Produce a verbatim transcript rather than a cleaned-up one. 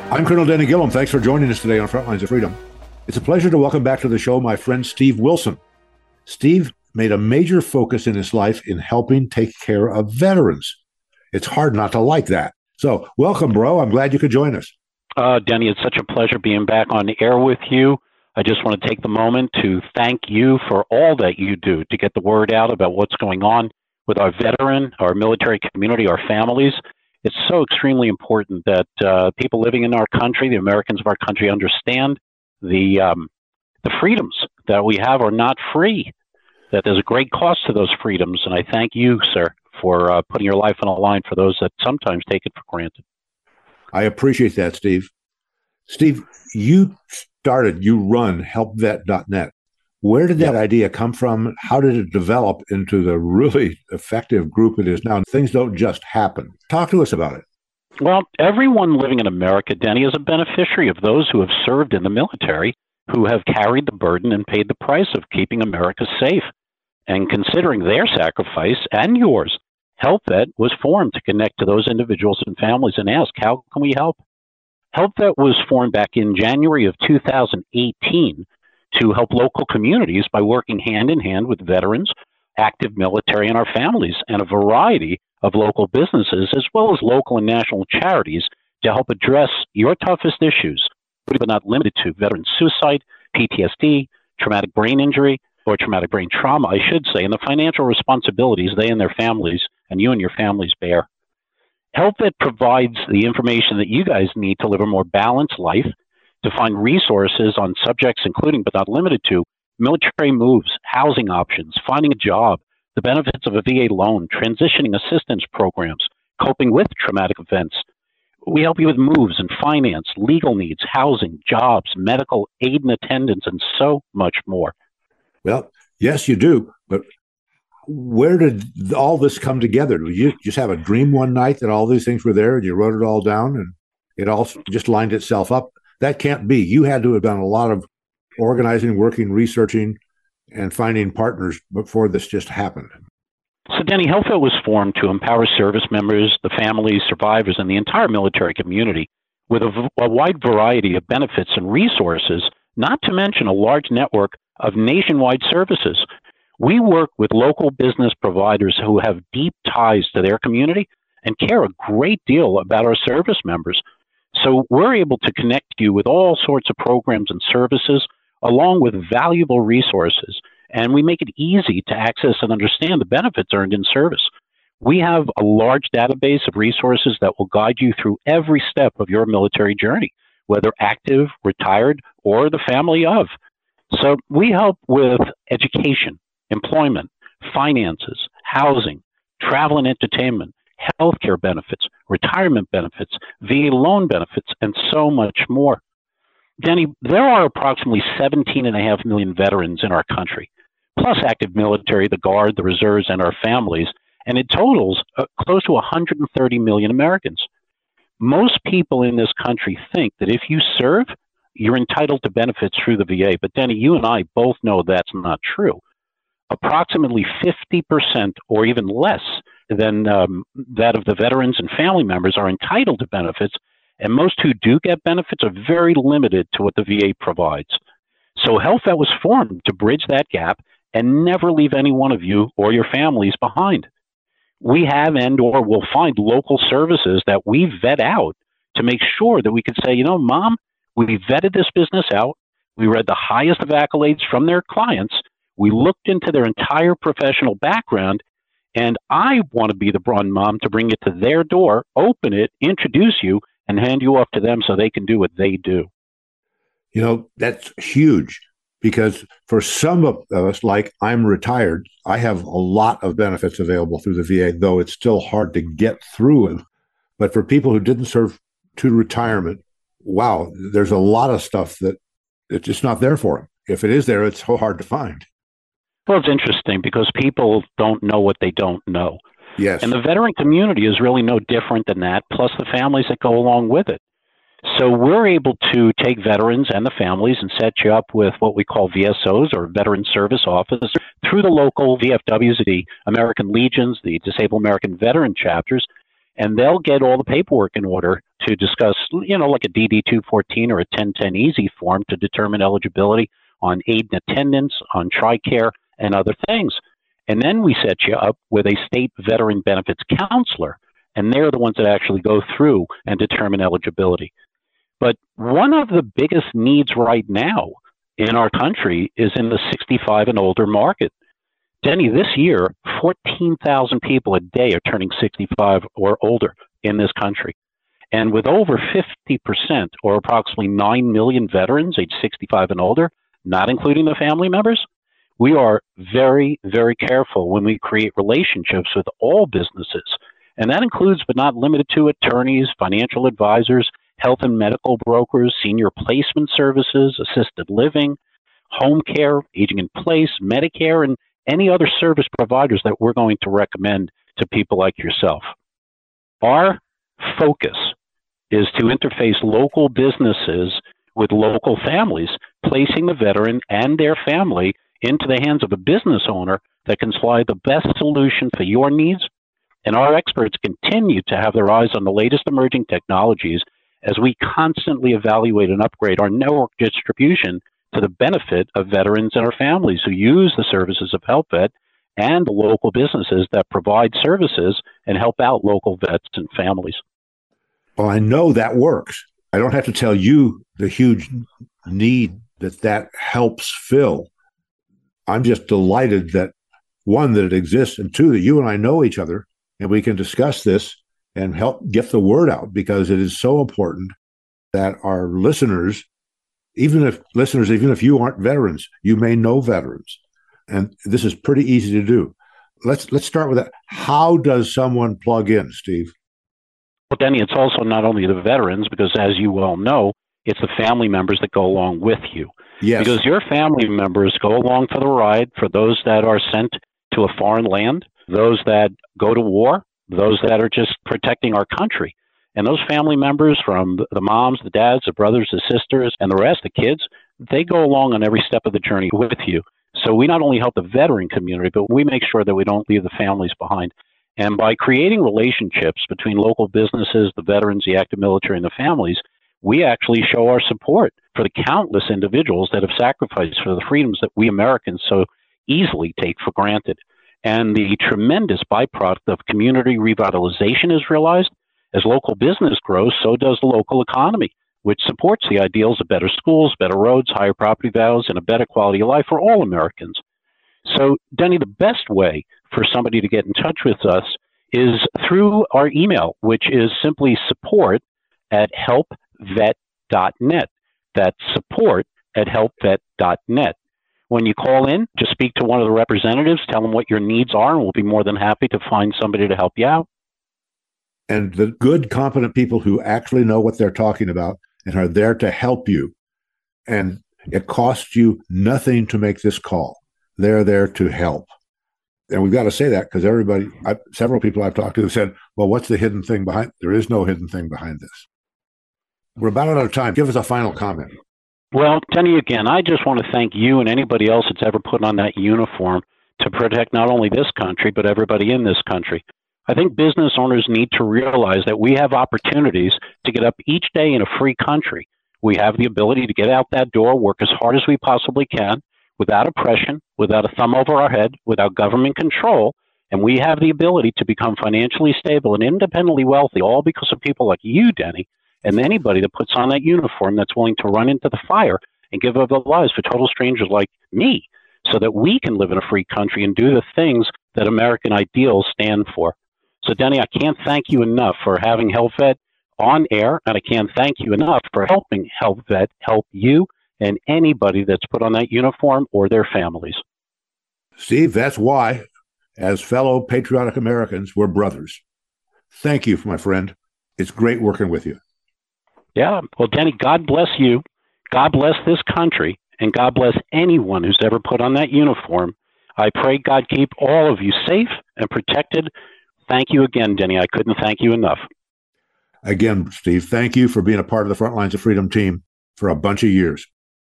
I'm Colonel Danny Gillum. Thanks for joining us today on Frontlines of Freedom. It's a pleasure to welcome back to the show my friend Steve Wilson. Steve made a major focus in his life in helping take care of veterans. It's hard not to like that. So welcome, bro. I'm glad you could join us. Uh, Denny, it's such a pleasure being back on the air with you. I just want to take the moment to thank you for all that you do to get the word out about what's going on with our veteran, our military community, our families. It's so extremely important that uh, people living in our country, the Americans of our country, understand the um, the freedoms that we have are not free, that there's a great cost to those freedoms. And I thank you, sir, for uh, putting your life on the line for those that sometimes take it for granted. I appreciate that, Steve. Steve, you started, you run help vet dot net. Where did that yep. idea come from? How did it develop into the really effective group it is now? Things don't just happen. Talk to us about it. Well, everyone living in America, Denny, is a beneficiary of those who have served in the military, who have carried the burden and paid the price of keeping America safe. And considering their sacrifice and yours, HelpVet was formed to connect to those individuals and families and ask, how can we help? HelpVet was formed back in January of two thousand eighteen to help local communities by working hand in hand with veterans, active military, and our families, and a variety of local businesses, as well as local and national charities, to help address your toughest issues, but not limited to veteran suicide, P T S D, traumatic brain injury, or traumatic brain trauma, I should say, and the financial responsibilities they and their families, and you and your families, bear. HelpVet provides the information that you guys need to live a more balanced life, to find resources on subjects including, but not limited to, military moves, housing options, finding a job, the benefits of a V A loan, transitioning assistance programs, coping with traumatic events. We help you with moves and finance, legal needs, housing, jobs, medical aid and attendance, and so much more. Well, yes, you do. But where did all this come together? Did you just have a dream one night that all these things were there and you wrote it all down and it all just lined itself up? That can't be. You had to have done a lot of organizing, working, researching, and finding partners before this just happened. So, Denny, HelpVet was formed to empower service members, the families, survivors, and the entire military community with a, a wide variety of benefits and resources, not to mention a large network of nationwide services. We work with local business providers who have deep ties to their community and care a great deal about our service members. So we're able to connect you with all sorts of programs and services, along with valuable resources. And we make it easy to access and understand the benefits earned in service. We have a large database of resources that will guide you through every step of your military journey, whether active, retired, or the family of. So we help with education, employment, finances, housing, travel and entertainment, healthcare benefits, retirement benefits, V A loan benefits, and so much more. Denny, there are approximately seventeen and a half million veterans in our country, plus active military, the Guard, the Reserves, and our families, and it totals uh, close to one hundred thirty million Americans. Most people in this country think that if you serve, you're entitled to benefits through the V A, but Denny, you and I both know that's not true. Approximately fifty percent or even less than um, that of the veterans and family members are entitled to benefits, and most who do get benefits are very limited to what the V A provides. So HelpVet was formed to bridge that gap and never leave any one of you or your families behind. We have and or will find local services that we vet out to make sure that we could say, you know, Mom, we vetted this business out. We read the highest of accolades from their clients. We looked into their entire professional background, and I want to be the Braun mom to bring it to their door, open it, introduce you, and hand you off to them so they can do what they do. You know, that's huge because for some of us, like I'm retired, I have a lot of benefits available through the V A, though it's still hard to get through them. But for people who didn't serve to retirement, wow, there's a lot of stuff that it's just not there for them. If it is there, it's so hard to find. Well, it's interesting because people don't know what they don't know. Yes. And the veteran community is really no different than that, plus the families that go along with it. So we're able to take veterans and the families and set you up with what we call V S Os, or Veteran Service Officers, through the local V F Ws, the American Legions, the Disabled American Veteran chapters, and they'll get all the paperwork in order to discuss, you know, like a D D two fourteen or a ten ten Easy form to determine eligibility on aid and attendance, on TRICARE, and other things. And then we set you up with a state veteran benefits counselor, and they're the ones that actually go through and determine eligibility. But one of the biggest needs right now in our country is in the sixty-five and older market. Denny, this year, fourteen thousand people a day are turning sixty-five or older in this country. And with over fifty percent, or approximately nine million veterans age sixty-five and older, not including the family members, we are very, very careful when we create relationships with all businesses. And that includes, but not limited to, attorneys, financial advisors, health and medical brokers, senior placement services, assisted living, home care, aging in place, Medicare, and any other service providers that we're going to recommend to people like yourself. Our focus is to interface local businesses with local families, placing the veteran and their family into the hands of a business owner that can supply the best solution for your needs. And our experts continue to have their eyes on the latest emerging technologies as we constantly evaluate and upgrade our network distribution to the benefit of veterans and our families who use the services of HealthVet and the local businesses that provide services and help out local vets and families. Well, I know that works. I don't have to tell you the huge need that that helps fill. I'm just delighted that, one, that it exists, and two, that you and I know each other, and we can discuss this and help get the word out, because it is so important that our listeners, even if listeners, even if you aren't veterans, you may know veterans. And this is pretty easy to do. Let's let's start with that. How does someone plug in, Steve? Well, Denny, it's also not only the veterans, because as you well know, it's the family members that go along with you. Yes. Because your family members go along for the ride, for those that are sent to a foreign land, those that go to war, those that are just protecting our country. And those family members, from the moms, the dads, the brothers, the sisters, and the rest, the kids, they go along on every step of the journey with you. So we not only help the veteran community, but we make sure that we don't leave the families behind. And by creating relationships between local businesses, the veterans, the active military, and the families, we actually show our support for the countless individuals that have sacrificed for the freedoms that we Americans so easily take for granted. And the tremendous byproduct of community revitalization is realized. As local business grows, so does the local economy, which supports the ideals of better schools, better roads, higher property values, and a better quality of life for all Americans. So, Denny, the best way for somebody to get in touch with us is through our email, which is simply support at help vet dot net. That's support at help vet dot net. When you call in, just speak to one of the representatives, tell them what your needs are, and we'll be more than happy to find somebody to help you out. And the good, competent people who actually know what they're talking about and are there to help you. And it costs you nothing to make this call. They're there to help. And we've got to say that, because everybody, I, several people I've talked to have said, well, what's the hidden thing behind? There is no hidden thing behind this. We're about out of time. Give us a final comment. Well, Denny, again, I just want to thank you and anybody else that's ever put on that uniform to protect not only this country, but everybody in this country. I think business owners need to realize that we have opportunities to get up each day in a free country. We have the ability to get out that door, work as hard as we possibly can, without oppression, without a thumb over our head, without government control, and we have the ability to become financially stable and independently wealthy, all because of people like you, Denny, and anybody that puts on that uniform that's willing to run into the fire and give up their lives for total strangers like me, so that we can live in a free country and do the things that American ideals stand for. So, Denny, I can't thank you enough for having HealthVet on air, and I can't thank you enough for helping HealthVet help you and anybody that's put on that uniform or their families. Steve, that's why, as fellow patriotic Americans, we're brothers. Thank you, my friend. It's great working with you. Yeah. Well, Denny, God bless you. God bless this country, and God bless anyone who's ever put on that uniform. I pray God keep all of you safe and protected. Thank you again, Denny. I couldn't thank you enough. Again, Steve, thank you for being a part of the Front Lines of Freedom team for a bunch of years.